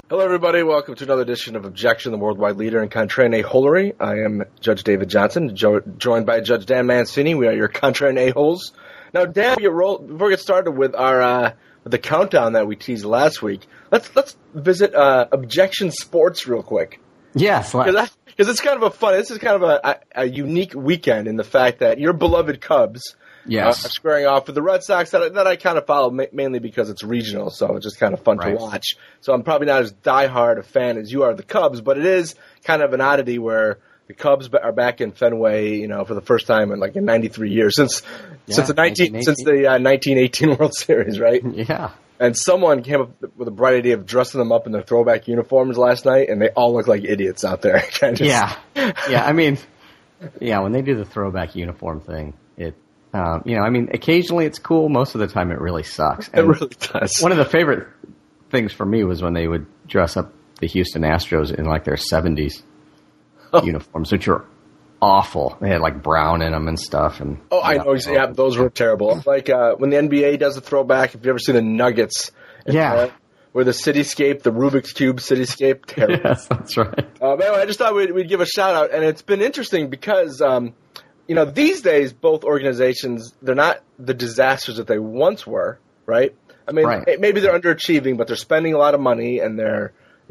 Hello, everybody. Welcome to another edition of Objection, the worldwide leader in contrarian a-holery. I am Judge David Johnson, joined by Judge Dan Mancini. We are your contrarian a-holes. Now, Dan, before we get started with our with the countdown that we teased last week, let's visit Objection Sports real quick. Yes, because it's kind of a fun. This is kind of a unique weekend in the fact that your beloved Cubs. Yes. Are squaring off with the Red Sox that I kind of follow mainly because it's regional, so it's just kind of fun to watch. So I'm probably not as diehard a fan as you are of the Cubs, but it is kind of an oddity where the Cubs are back in Fenway, for the first time in 93 years since the 1918 World Series, right? Yeah. And someone came up with a bright idea of dressing them up in their throwback uniforms last night, and they all look like idiots out there. Yeah. I mean, when they do the throwback uniform thing, occasionally it's cool. Most of the time it really sucks. And it really does. One of the favorite things for me was when they would dress up the Houston Astros in their 70s uniforms, which were awful. They had brown in them and stuff. And I know. Yeah, those were terrible. When the NBA does a throwback, if you ever see the Nuggets. Yeah. Where the cityscape, the Rubik's Cube cityscape, terrible. Yes, that's right. Anyway, I just thought we'd give a shout out, and it's been interesting because these days, both organizations, they're not the disasters that they once were, right? I mean, maybe they're underachieving, but they're spending a lot of money, and they're,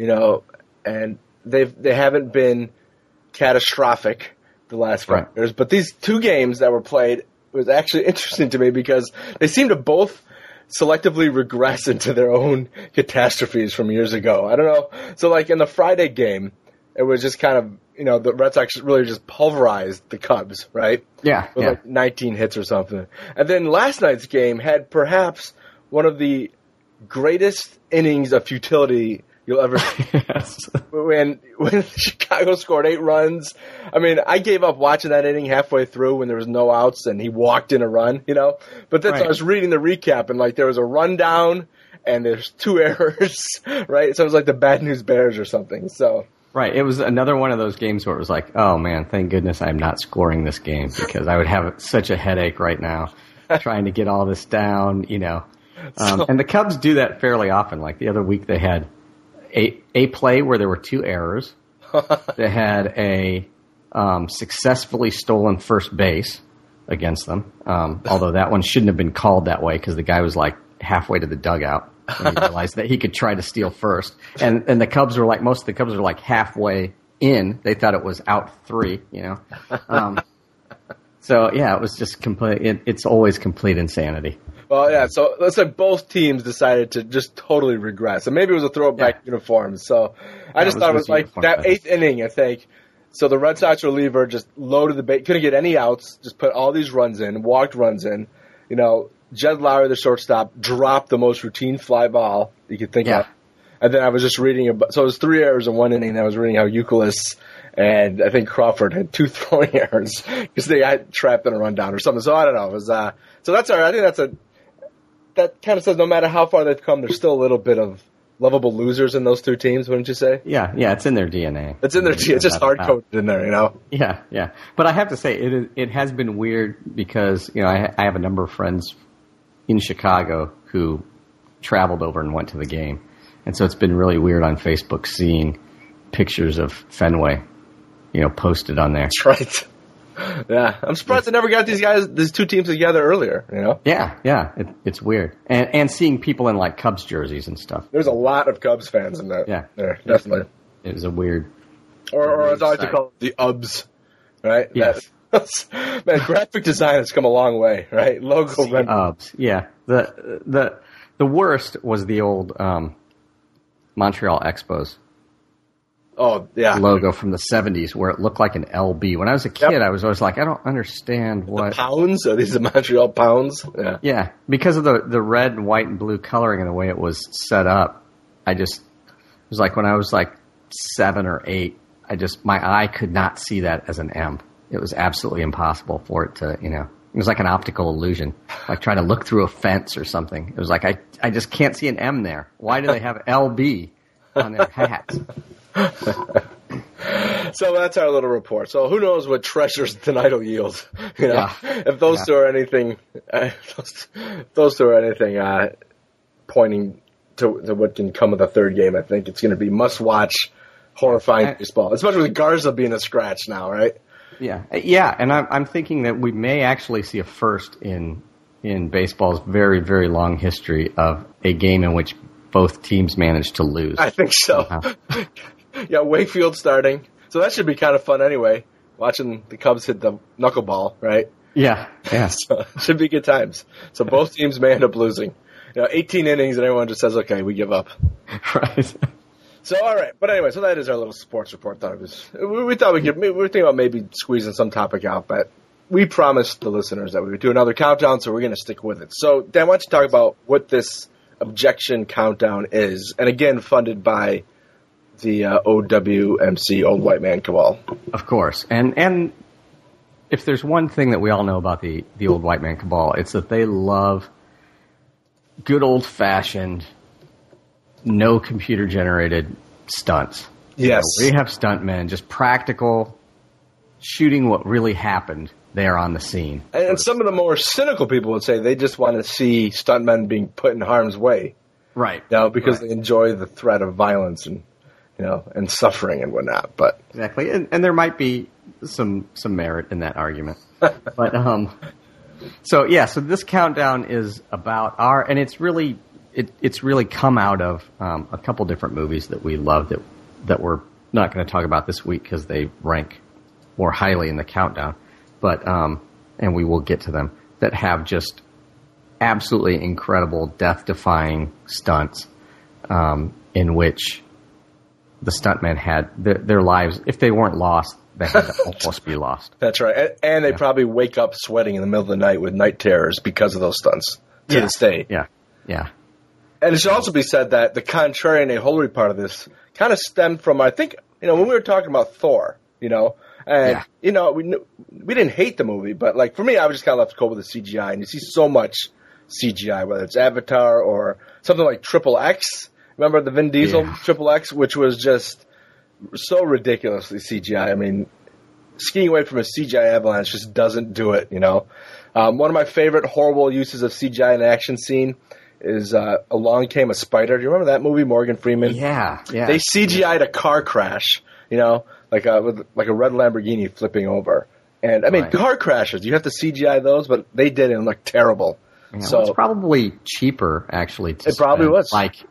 and they haven't been catastrophic the last 5 years. But these two games that were played was actually interesting to me because they seem to both selectively regress into their own catastrophes from years ago. I don't know. So, in the Friday game, it was just kind of, the Red Sox really just pulverized the Cubs, right? Yeah. With 19 hits or something. And then last night's game had perhaps one of the greatest innings of futility you'll ever see. Yes. When Chicago scored 8 runs. I mean, I gave up watching that inning halfway through when there was no outs and he walked in a run, But then I was reading the recap and there was a rundown and there's 2 errors, right? So it was like the Bad News Bears or something. So. Right. It was another one of those games where it was oh, man, thank goodness I'm not scoring this game because I would have such a headache right now trying to get all this down, And the Cubs do that fairly often. The other week they had a play where there were 2 errors. They had a successfully stolen first base against them, although that one shouldn't have been called that way because the guy was halfway to the dugout. And he realized that he could try to steal first. And the Cubs were most of the Cubs were halfway in. They thought it was out 3, So, yeah, it was just complete. It's always complete insanity. Well, yeah, so let's say both teams decided to just totally regress. And maybe it was a throwback uniform. So I just thought it was that 8th inning, I think. So the Red Sox reliever just loaded the base, couldn't get any outs, just put all these runs in, walked runs in, Jed Lowry, the shortstop, dropped the most routine fly ball you could think of. And then I was just reading so it was 3 errors in 1 inning, and I was reading how Youkilis and I think Crawford had 2 throwing errors because they got trapped in a rundown or something. So I don't know. It was so that's all right. I think that kind of says no matter how far they've come, there's still a little bit of lovable losers in those 2 teams, wouldn't you say? Yeah, it's in their DNA. It's in their DNA. It's just hard-coded in there, Yeah. But I have to say, it has been weird because, I have a number of friends in Chicago who traveled over and went to the game. And so it's been really weird on Facebook seeing pictures of Fenway, posted on there. That's right. Yeah. I'm surprised they never got these 2 teams together earlier, Yeah. It's weird. And seeing people in Cubs jerseys and stuff. There's a lot of Cubs fans in there. Yeah. There, definitely. It was a weird. Or as I like to call it, the UBs, right? Yes. Man, graphic design has come a long way, right? Logo. UBs. Yeah. The worst was the old Montreal Expos. Oh, yeah. Logo from the 70s where it looked like an LB. When I was a kid, I was always I don't understand what. The pounds? Are these the Montreal pounds? Yeah. Yeah. Because of the red and white and blue coloring and the way it was set up, it was when I was 7 or 8, my eye could not see that as an M. It was absolutely impossible for it to, it was like an optical illusion, trying to look through a fence or something. It was I just can't see an M there. Why do they have LB on their hats? So that's our little report. So who knows what treasures tonight will yield? If those two are anything, those two are anything pointing to what can come with a third game. I think it's going to be must-watch, horrifying baseball, especially with Garza being a scratch now, right? Yeah, and I'm thinking that we may actually see a first in baseball's very, very long history of a game in which both teams managed to lose. I think so. Yeah, Wakefield starting. So that should be kind of fun anyway, watching the Cubs hit the knuckleball, right? Yeah. So it should be good times. So both teams may end up losing. 18 innings and everyone just says, okay, we give up. Right. So, all right. But anyway, so that is our little sports report. We thought we were thinking about maybe squeezing some topic out, but we promised the listeners that we would do another countdown, so we're going to stick with it. So, Dan, why don't you talk about what this objection countdown is? And again, funded by the OWMC, Old White Man Cabal. Of course. And if there's one thing that we all know about the Old White Man Cabal, it's that they love good old-fashioned, no computer-generated stunts. Yes. We have stuntmen, just practical, shooting what really happened there on the scene. And some of the more cynical people would say they just want to see stuntmen being put in harm's way. Right. Because they enjoy the threat of violence and and suffering and whatnot. But exactly. And there might be some merit in that argument. But so this countdown is about and it's really come out of a couple different movies that we love that we're not going to talk about this week because they rank more highly in the countdown. But and we will get to them, that have just absolutely incredible, death-defying stunts in which the stuntmen had their lives, if they weren't lost, they had to almost be lost. That's right. And they probably wake up sweating in the middle of the night with night terrors because of those stunts to this day. Yeah. And it should also be said that the contrarian aholery part of this kind of stemmed from, I think, when we were talking about Thor, and, we didn't hate the movie, but, like, for me, I was just kind of left cold with the CGI. And you see so much CGI, whether it's Avatar or something like Triple X. Remember the Vin Diesel Triple X, which was just so ridiculously CGI. I mean, skiing away from a CGI avalanche just doesn't do it, One of my favorite horrible uses of CGI in an action scene is Along Came a Spider. Do you remember that movie, Morgan Freeman? Yeah. They CGI'd a car crash, like a red Lamborghini flipping over. And, I mean, car crashes, you have to CGI those, but they did it and looked terrible. Yeah, so it's probably cheaper, actually, to it probably was.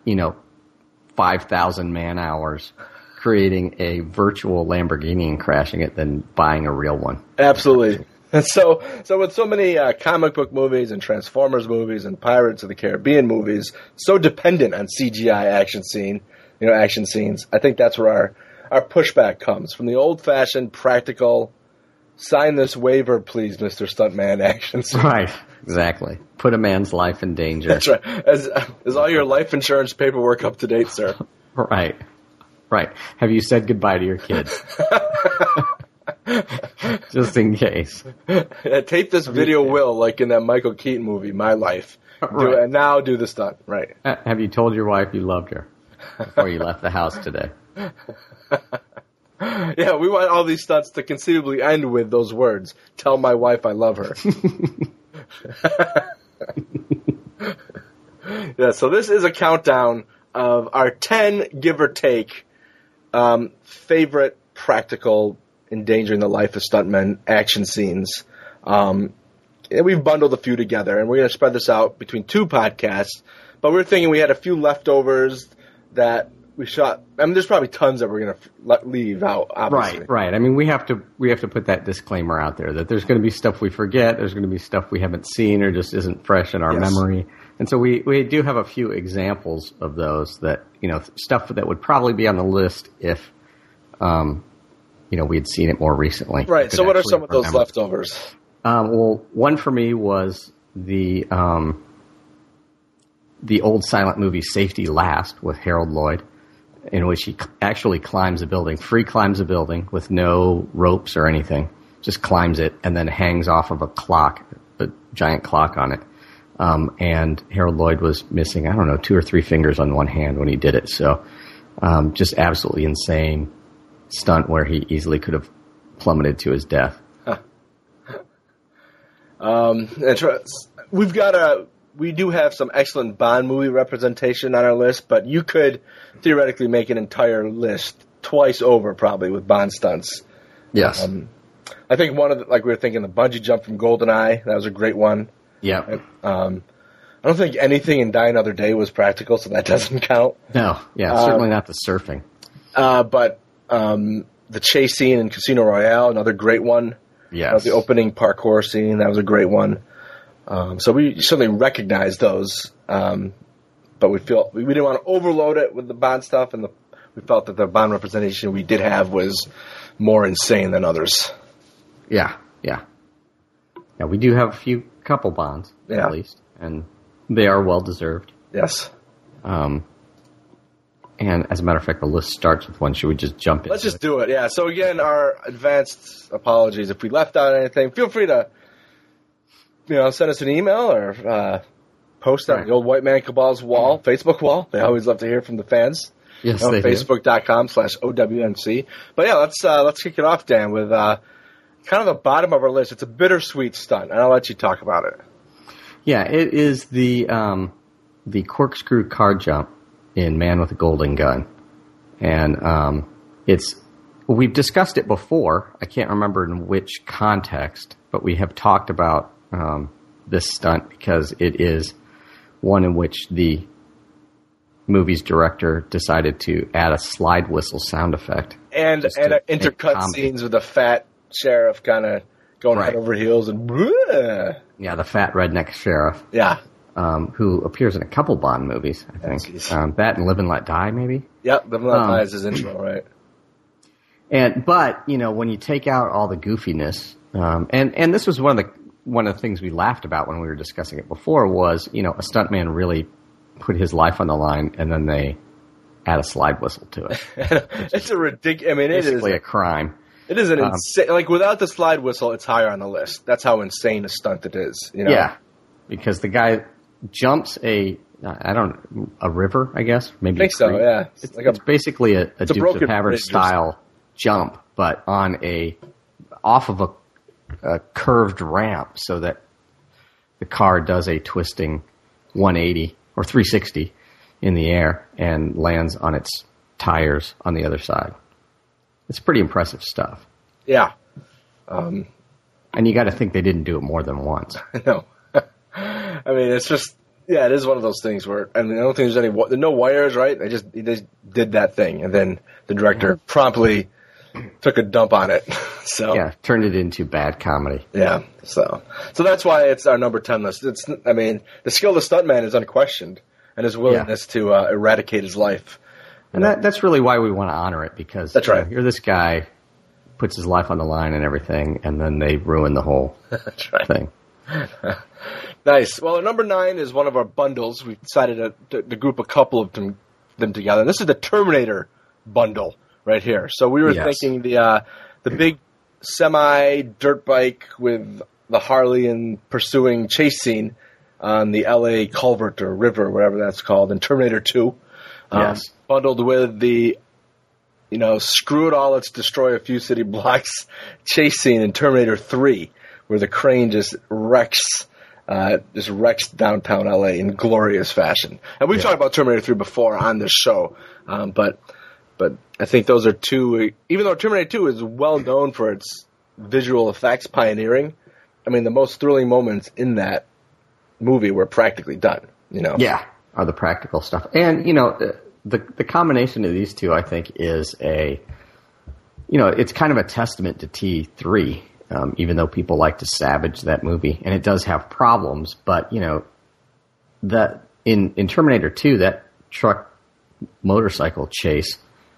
5,000 man-hours creating a virtual Lamborghini and crashing it than buying a real one. Absolutely. And so with so many comic book movies and Transformers movies and Pirates of the Caribbean movies, so dependent on CGI action scenes, I think that's where our pushback comes, from the old-fashioned, practical, sign this waiver, please, Mr. Stuntman action scene. Right, exactly. Put a man's life in danger. That's right. Is all your life insurance paperwork up to date, sir? Right. Have you said goodbye to your kids? Just in case. Tape this video will, like in that Michael Keaton movie, My Life. Right. And now do the stunt. Right. Have you told your wife you loved her before you left the house today? Yeah, we want all these stunts to conceivably end with those words. Tell my wife I love her. Yeah, so this is a countdown of our 10, give or take, favorite practical endangering the life of stuntmen action scenes. And we've bundled a few together, and we're going to spread this out between 2 podcasts. But we're thinking we had a few leftovers that we shot. I mean, there's probably tons that we're going to leave out, obviously. Right. I mean, we have to put that disclaimer out there that there's going to be stuff we forget, there's going to be stuff we haven't seen or just isn't fresh in our memory. And so we do have a few examples of those that, stuff that would probably be on the list if, we had seen it more recently. Right. So what are some of those leftovers? Well, one for me was the old silent movie Safety Last with Harold Lloyd, in which he actually climbs a building, free climbs a building with no ropes or anything, just climbs it and then hangs off of a clock, a giant clock on it. And Harold Lloyd was missing, 2 or 3 fingers on one hand when he did it. So just absolutely insane stunt where he easily could have plummeted to his death. We've got we do have some excellent Bond movie representation on our list, but you could theoretically make an entire list twice over probably with Bond stunts. Yes. I think one of the, like we were thinking, the bungee jump from GoldenEye, that was a great one. Yeah. I don't think anything in Die Another Day was practical, so that doesn't count. No, yeah, certainly not the surfing. But the chase scene in Casino Royale, another great one. Yes. The opening parkour scene, that was a great one. So we certainly recognize those, but we didn't want to overload it with the Bond stuff, and we felt that the Bond representation we did have was more insane than others. Yeah. Yeah, we do have a couple Bonds, at least, and they are well-deserved. Yes. And as a matter of fact, the list starts with one. Should we just jump in? Let's just do it, yeah. So again, our advanced apologies. If we left out anything, feel free to send us an email or post on the Old White Man Cabal's wall, Facebook wall. They always love to hear from the fans. Yes, they do. Facebook.com/OWNC. But yeah, let's kick it off, Dan, with kind of the bottom of our list. It's a bittersweet stunt, and I'll let you talk about it. Yeah, it is the corkscrew car jump in Man with a Golden Gun. And we've discussed it before. I can't remember in which context, but we have talked about this stunt because it is one in which the movie's director decided to add a slide whistle sound effect. And intercut scenes with a fat sheriff kind of going head over heels and... Yeah, the fat redneck sheriff. Yeah. Who appears in a couple Bond movies, I think. That and Live and Let Die, maybe? Yep, Live and Let Die is his intro, right. But, when you take out all the goofiness, and this was one of the things we laughed about when we were discussing it before was, a stuntman really put his life on the line and then they add a slide whistle to it. It's a ridiculous... I mean, it is... basically a crime. It is an insane... Like, without the slide whistle, it's higher on the list. That's how insane a stunt it is, Yeah, because the guy jumps a river, I guess? Maybe I think so, yeah. It's basically a Dukes of Hazzard style jump, but off of a curved ramp so that the car does a twisting 180 or 360 in the air and lands on its tires on the other side. It's pretty impressive stuff. Yeah. And you got to think they didn't do it more than once. No. I mean, it's just, it is one of those things where, I don't think there's no wires, right? They just did that thing, and then the director promptly took a dump on it. So yeah, turned it into bad comedy. Yeah, so that's why it's our number 10 list. The skill of the stuntman is unquestioned, and his willingness to eradicate his life. And that's really why we want to honor it, because that's right. You're this guy, puts his life on the line and everything, and then they ruin the whole thing. Nice. Well, our number 9 is one of our bundles. We decided to group a couple of them together. This is the Terminator bundle right here. So we were thinking the big semi-dirt bike with the Harley and pursuing chase scene on the L.A. culvert or river, whatever that's called, in Terminator 2. Yes. Bundled with the, screw it all, let's destroy a few city blocks chase scene in Terminator 3, where the crane just wrecks downtown LA in glorious fashion. And we've talked about Terminator 3 before on this show, but I think those are two, even though Terminator 2 is well known for its visual effects pioneering, I mean, the most thrilling moments in that movie were practically done, Yeah, are the practical stuff. And, the combination of these two, I think, is it's kind of a testament to T3, even though people like to savage that movie. And it does have problems, but, that in Terminator 2, that truck motorcycle chase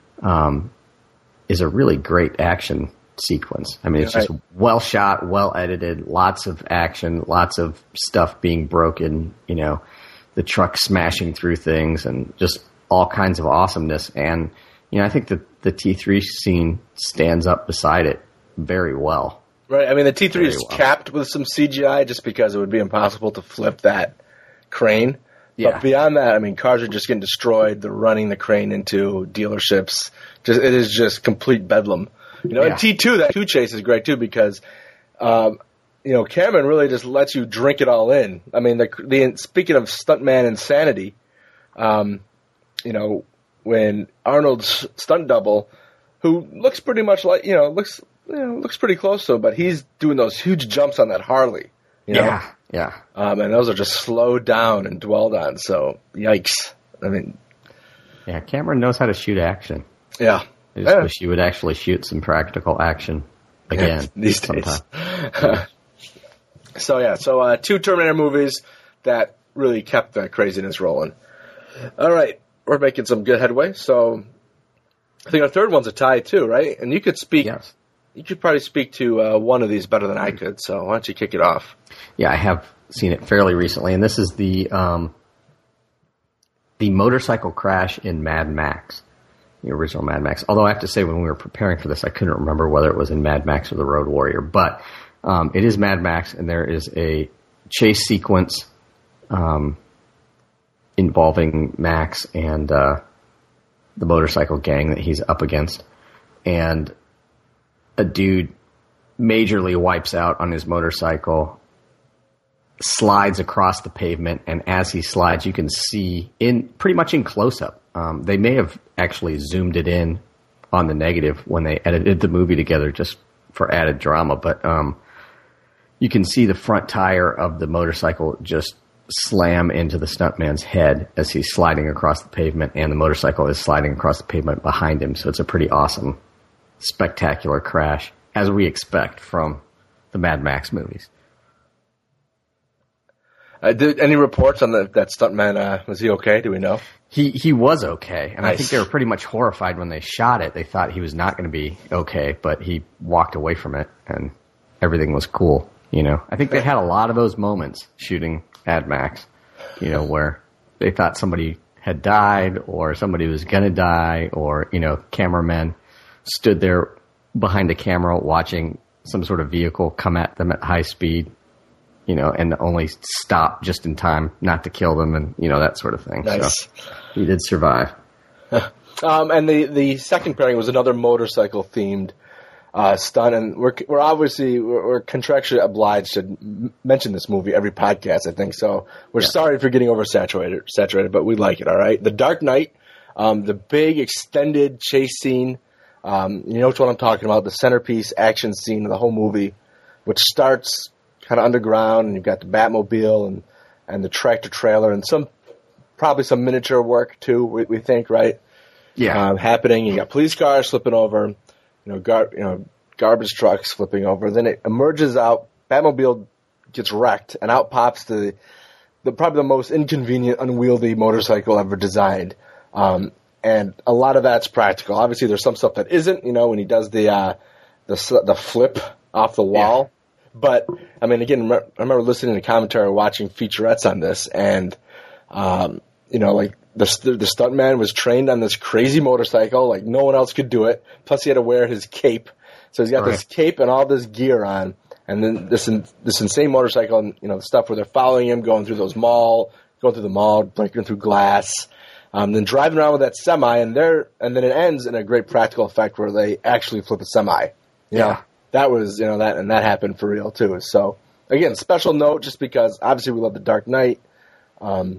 is a really great action sequence. I mean, it's just well shot, well edited, lots of action, lots of stuff being broken, the truck smashing through things and just all kinds of awesomeness. And, I think that the T3 scene stands up beside it very well. Right. I mean, the T3 is capped with some CGI just because it would be impossible to flip that crane. Yeah. But beyond that, I mean, cars are just getting destroyed. They're running the crane into dealerships. It is just complete bedlam. And T2, that 2 chase is great too because, Cameron really just lets you drink it all in. I mean, speaking of stuntman insanity, when Arnold's stunt double, who looks pretty much like, looks pretty close to him, but he's doing those huge jumps on that Harley. Yeah. And those are just slowed down and dwelled on. So, yikes. I mean, yeah, Cameron knows how to shoot action. Yeah. I just wish you would actually shoot some practical action again these days. So 2 Terminator movies that really kept the craziness rolling. All right, we're making some good headway. So I think our third one's a tie too, right? And you could speak. Yes. You could probably speak to one of these better than I could. So why don't you kick it off? Yeah, I have seen it fairly recently, and this is the motorcycle crash in Mad Max, the original Mad Max. Although I have to say, when we were preparing for this, I couldn't remember whether it was in Mad Max or The Road Warrior. But it is Mad Max, and there is a chase sequence involving Max and the motorcycle gang that he's up against. And a dude majorly wipes out on his motorcycle, slides across the pavement, and as he slides, you can see pretty much in close-up. They may have actually zoomed it in on the negative when they edited the movie together just for added drama, but you can see the front tire of the motorcycle just slam into the stuntman's head as he's sliding across the pavement, and the motorcycle is sliding across the pavement behind him. So it's a pretty awesome, spectacular crash, as we expect from the Mad Max movies. Did any reports on that stuntman? Was he okay? Do we know? He was okay, and nice. I think they were pretty much horrified when they shot it. They thought he was not going to be okay, but he walked away from it, and everything was cool. I think they had a lot of those moments shooting Mad Max, where they thought somebody had died or somebody was going to die, or cameramen stood there behind a camera watching some sort of vehicle come at them at high speed, and only stop just in time not to kill them, and that sort of thing. Nice. So he did survive. And the second pairing was another motorcycle themed stunt, and we're contractually obliged to mention this movie every podcast, I think. So we're sorry for getting saturated, but we like it. All right, The Dark Knight, the big extended chase scene. You know which one I'm talking about? The centerpiece action scene of the whole movie, which starts kind of underground, and you've got the Batmobile and the tractor trailer and probably some miniature work too. We think, right? Yeah. Happening. You got police cars flipping over. Garbage trucks flipping over. Then it emerges out. Batmobile gets wrecked, and out pops the probably the most inconvenient, unwieldy motorcycle ever designed. And a lot of that's practical. Obviously, there's some stuff that isn't. When he does the flip off the wall. Yeah. But I mean, again, I remember listening to commentary, watching featurettes on this, and the stuntman was trained on this crazy motorcycle, like no one else could do it. Plus, he had to wear his cape, so he's got this cape and all this gear on, and then this insane motorcycle, and the stuff where they're following him, going through the mall, breaking through glass, then driving around with that semi, and then it ends in a great practical effect where they actually flip a semi. That was that happened for real too. So again, special note, just because obviously we love The Dark Knight, and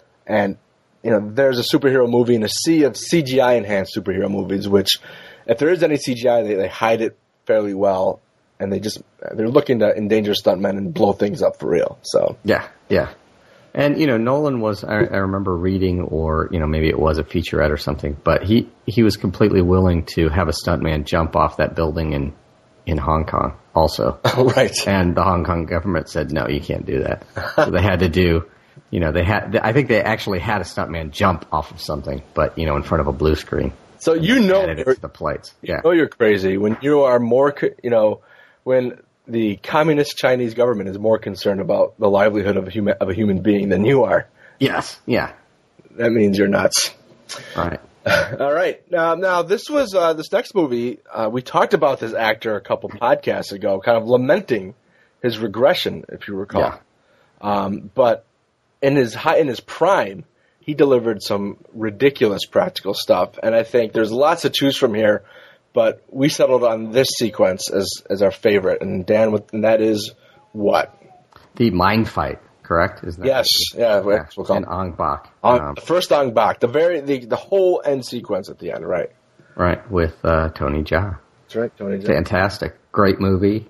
there's a superhero movie in a sea of CGI-enhanced superhero movies, which, if there is any CGI, they hide it fairly well, and they're looking to endanger stuntmen and blow things up for real. So yeah. And Nolan was, I remember reading, or maybe it was a featurette or something, but he was completely willing to have a stuntman jump off that building in Hong Kong also. Oh, right. And the Hong Kong government said, no, you can't do that. So they had to do. I think they actually had a stuntman jump off of something, but, in front of a blue screen. So the plates. Yeah. You're crazy when you are more, when the communist Chinese government is more concerned about the livelihood of a human being than you are. Yes. Yeah. That means you're nuts. All right. All right. Now this was this next movie. We talked about this actor a couple podcasts ago, kind of lamenting his regression, if you recall. Yeah. But in his prime, he delivered some ridiculous practical stuff, and I think there's lots to choose from here. But we settled on this sequence as our favorite, and Dan, and that is What? The mind fight, correct? Isn't that yes. Yeah. We'll call in Ong Bak. The first Ong Bak. The whole end sequence at the end, right? Right, with Tony Jaa. That's right, Tony Jaa. Fantastic. Great movie.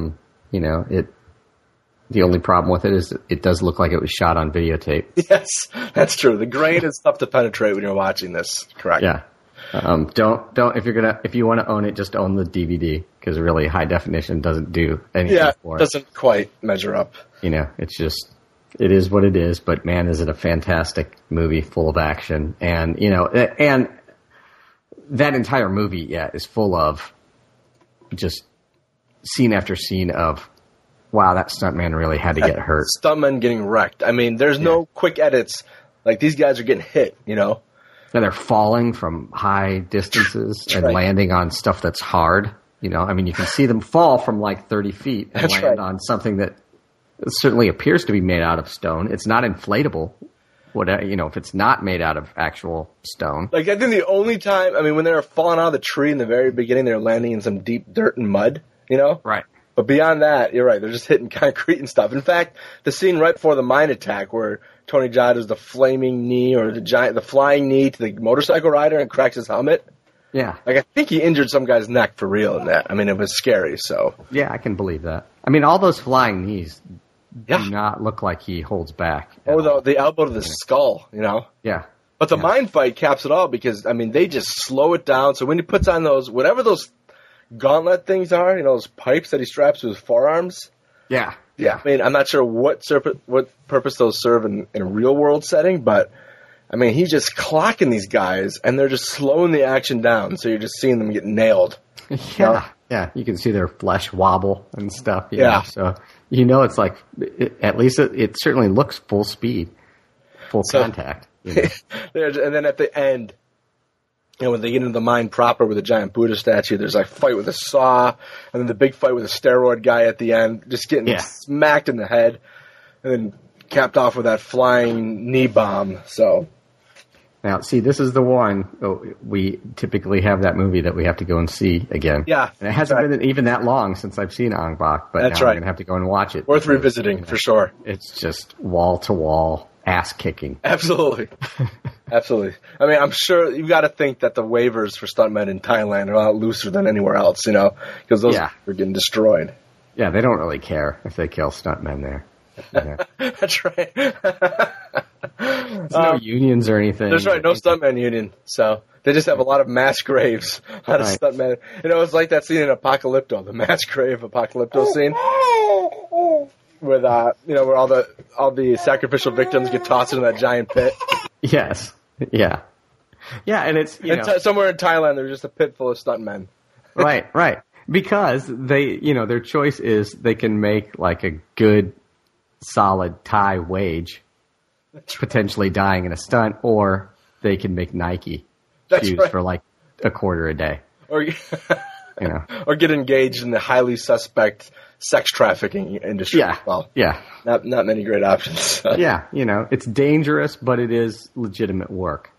The only problem with it is it does look like it was shot on videotape. Yes, that's true. The grain is tough to penetrate when you're watching this. Correct. Yeah. Don't if you want to own it, just own the DVD, because really high definition doesn't do anything for it. Yeah, doesn't quite measure up. It is what it is, but man, is it a fantastic movie full of action. And, and that entire movie, is full of just scene after scene of, wow, that stuntman really had to get hurt. Stuntman getting wrecked. I mean, there's no quick edits. Like, these guys are getting hit, And they're falling from high distances landing on stuff that's hard. You can see them fall from like 30 feet and land on something that certainly appears to be made out of stone. It's not inflatable. If it's not made out of actual stone. Like, I think the only time, when they were falling out of the tree in the very beginning, they were landing in some deep dirt and mud, Right. But beyond that, you're right. They're just hitting concrete and stuff. In fact, the scene right before the mine attack where Tony Jaa does the flaming knee or the flying knee to the motorcycle rider and cracks his helmet. Yeah. Like, I think he injured some guy's neck for real in that. It was scary, so. Yeah, I can believe that. All those flying knees do not look like he holds back. Or the elbow to the skull, Yeah. But the mine fight caps it all because, they just slow it down. So when he puts on whatever those gauntlet things are, those pipes that he straps to his forearms. Yeah. Yeah. I'm not sure what purpose those serve in a real world setting, but he's just clocking these guys and they're just slowing the action down. So you're just seeing them get nailed. Yeah. Yeah. You can see their flesh wobble and stuff. Yeah. So, it's like, at least it certainly looks full speed, full contact. And then at the end, when they get into the mine proper with a giant Buddha statue, there's like a fight with a saw, and then the big fight with a steroid guy at the end, just getting smacked in the head, and then capped off with that flying knee bomb. So now, see, this is the one we typically have that movie that we have to go and see again. Yeah, and it hasn't been even that long since I've seen Ong Bak, but now I'm going to have to go and watch it. Worth revisiting for sure. It's just wall to wall ass kicking. Absolutely. Absolutely. I'm sure you've got to think that the waivers for stuntmen in Thailand are a lot looser than anywhere else, because those are getting destroyed. Yeah, they don't really care if they kill stuntmen there. That's right. There's no unions or anything. That's right, no stuntman union. So they just have a lot of mass graves. A lot of stuntmen. It's like that scene in Apocalypto, the mass grave Apocalypto scene. With where all the sacrificial victims get tossed into that giant pit. Yes. Yeah. Yeah, and it's somewhere in Thailand there's just a pit full of stuntmen. Right. Because they their choice is they can make like a good solid Thai wage, potentially dying in a stunt, or they can make Nike shoes for like $25 a day. Or or get engaged in the highly suspect sex trafficking industry. Yeah. Well, yeah. Not many great options. Yeah. It's dangerous, but it is legitimate work.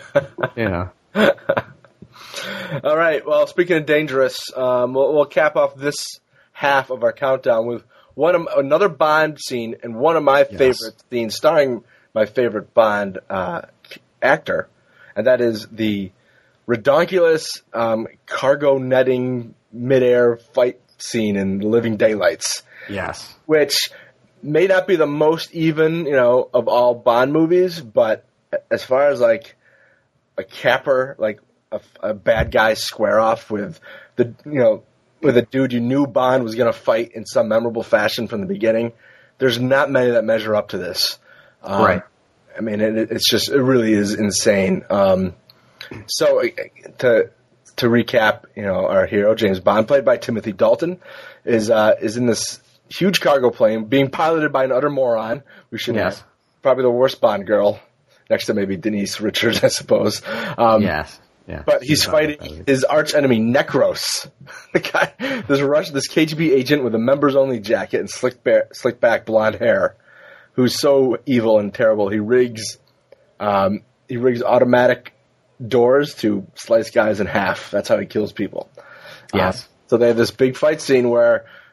All right. Well, speaking of dangerous, we'll cap off this half of our countdown with another Bond scene and one of my favorite scenes starring my favorite Bond actor, and that is the redonkulous cargo netting midair fight scene in Living Daylights. Yes. Which may not be the most even, of all Bond movies, but as far as like a capper, like a bad guy square off with with a dude you knew Bond was going to fight in some memorable fashion from the beginning, there's not many that measure up to this. Right. It really is insane. So to recap, our hero, James Bond, played by Timothy Dalton, is in this huge cargo plane being piloted by an utter moron. We should have probably the worst Bond girl, next to maybe Denise Richards, I suppose. Yes. Yeah. But he's fighting his arch enemy, Necros. The guy, this KGB agent with a members only jacket and slick back blonde hair, who's so evil and terrible. He rigs automatic doors to slice guys in half. That's how he kills people. Yes. So they have this big fight scene where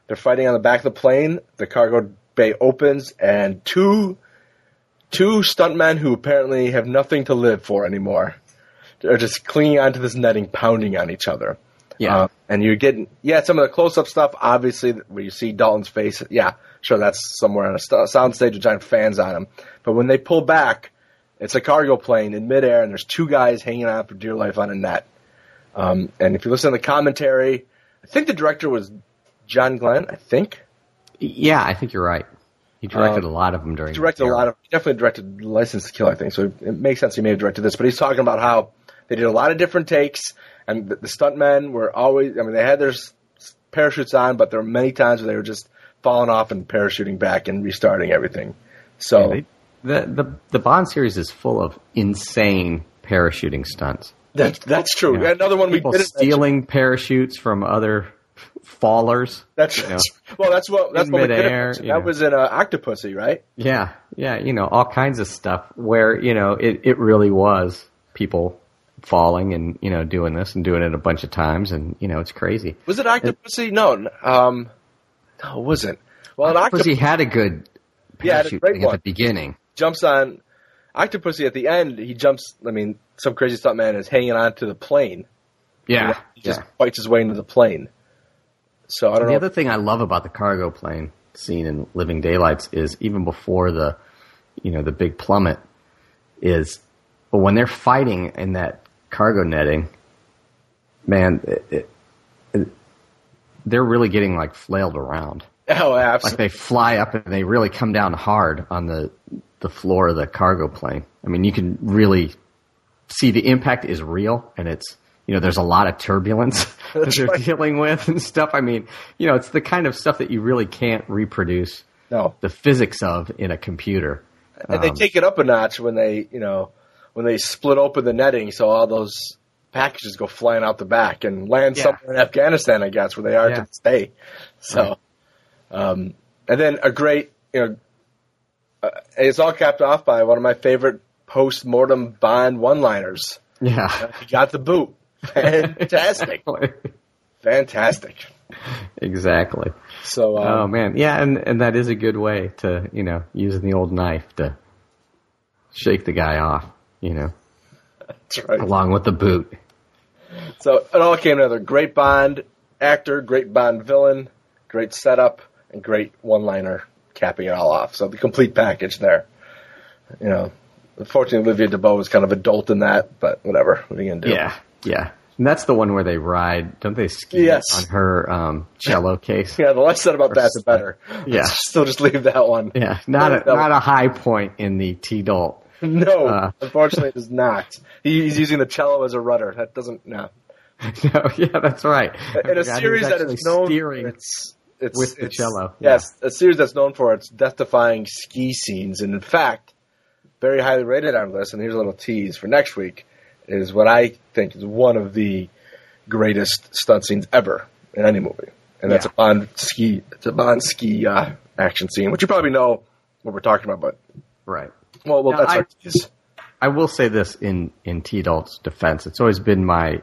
They're fighting on the back of the plane. The cargo bay opens, and two stuntmen who apparently have nothing to live for anymore are just clinging onto this netting, pounding on each other. Yeah. And you're getting, some of the close-up stuff, obviously, where you see Dalton's face. Yeah, sure, that's somewhere on a soundstage with giant fans on him. But when they pull back, it's a cargo plane in midair, and there's two guys hanging on for dear life on a net. And if you listen to the commentary, I think the director was John Glenn, I think. Yeah, I think you're right. He directed a lot of them during. He definitely directed License to Kill, I think. So it makes sense he may have directed this. But he's talking about how they did a lot of different takes, and the stuntmen were always. I mean, they had their parachutes on, but there were many times where they were just falling off and parachuting back and restarting everything. So the Bond series is full of insane parachuting stunts. That's true. You know, another one people stealing parachutes from other fallers. That's that's what midair. That was in Octopussy, right? Yeah, all kinds of stuff where it really was people falling and doing this and doing it a bunch of times, and it's crazy. Was it Octopussy? No, it wasn't. Well, Octopussy had a good parachute thing at the beginning. Jumps on Octopussy at the end. He jumps. I mean, some crazy stuntman is hanging onto the plane. Yeah, he just fights his way into the plane. So I don't know. The other thing I love about the cargo plane scene in Living Daylights is even before the big plummet is, but when they're fighting in that cargo netting, man, they're really getting like flailed around. Oh, absolutely! Like they fly up and they really come down hard on the floor of the cargo plane. I mean, you can really see the impact is real, and it's. There's a lot of turbulence that they're dealing with and stuff. I mean, it's the kind of stuff that you really can't reproduce the physics of in a computer. And they take it up a notch when they split open the netting, so all those packages go flying out the back and land somewhere in Afghanistan, I guess, where they are to this day. So, and then a great, it's all capped off by one of my favorite post-mortem Bond one-liners. Yeah. He got the boot. Fantastic. Fantastic. Exactly. So, oh man, yeah, and that is a good way to, using the old knife to shake the guy off, That's right. Along with the boot. So it all came together. Great Bond actor, great Bond villain, great setup, and great one-liner capping it all off. So the complete package there. Unfortunately, Olivia Debeau was kind of a dolt in that, but whatever. What are you going to do? Yeah. And that's the one where they ride, don't they ski on her cello case? Yeah, the less said about that, the better. Yeah. Still just leave that one. Yeah, not a high point in the T-Dolt. No, unfortunately it is not. He's using the cello as a rudder. That doesn't, no. No, yeah, that's right. In a series that is known steering with the cello. Yes, a series that's known for its death-defying ski scenes, and in fact, very highly rated on this, and here's a little tease for next week, is what I think is one of the greatest stunt scenes ever in any movie. And that's a Bond ski action scene, which you probably know what we're talking about, but right. Well, now, that's our tease. I will say this in T-Dolt's defense. It's always been my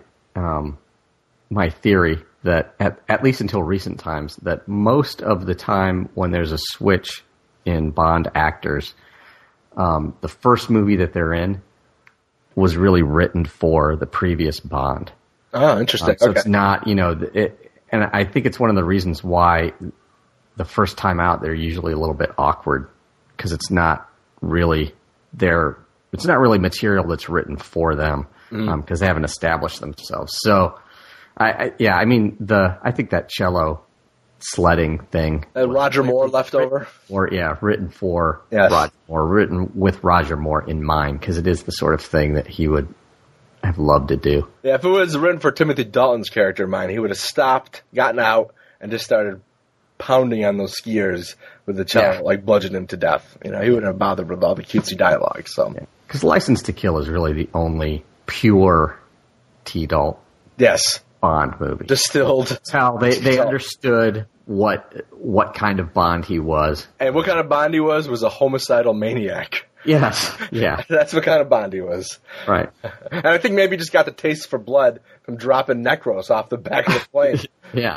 theory that at least until recent times, that most of the time when there's a switch in Bond actors, the first movie that they're in was really written for the previous Bond. Oh, interesting. So it's not, and I think it's one of the reasons why the first time out they're usually a little bit awkward, because it's not really material that's written for them, because they haven't established themselves. So, I think that cello sledding thing. Roger Moore left over? Written for Roger Moore, written with Roger Moore in mind, because it is the sort of thing that he would have loved to do. Yeah, if it was written for Timothy Dalton's character in mind, he would have stopped, gotten out, and just started pounding on those skiers with the cello, like bludgeoning him to death. He wouldn't have bothered with all the cutesy dialogue. So, because License to Kill is really the only pure T-Dolt Bond movie. Distilled. That's how they understood what kind of Bond he was. And what kind of Bond he was a homicidal maniac. Yes, yeah. That's what kind of Bond he was. Right. And I think maybe he just got the taste for blood from dropping Necros off the back of the plane. Yeah.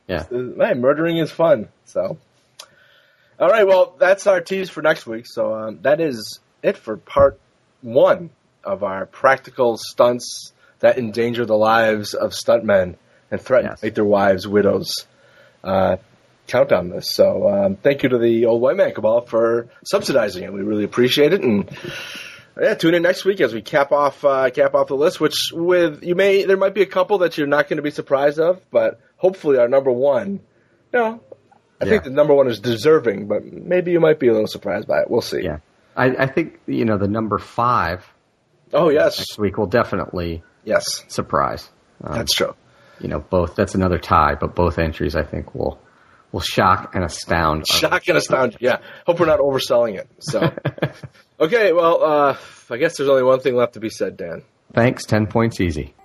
Yeah. Man, murdering is fun. So, all right. Well, that's our tease for next week. So that is it for part 1 of our practical stunts that endanger the lives of stuntmen and threaten to make their wives widows. Countdown this. So thank you to the Old White Man Cabal for subsidizing it. We really appreciate it. And tune in next week as we cap off the list. Which there might be a couple that you're not going to be surprised of, but hopefully our number 1. I think the number 1 is deserving, but maybe you might be a little surprised by it. We'll see. Yeah, I think the number 5. Oh yes, next week will definitely surprise. That's true. Both. That's another tie, but both entries I think will shock and astound. Shock and astound. Yeah. Hope we're not overselling it. So, okay. Well, I guess there's only one thing left to be said, Dan. Thanks. 10 points easy.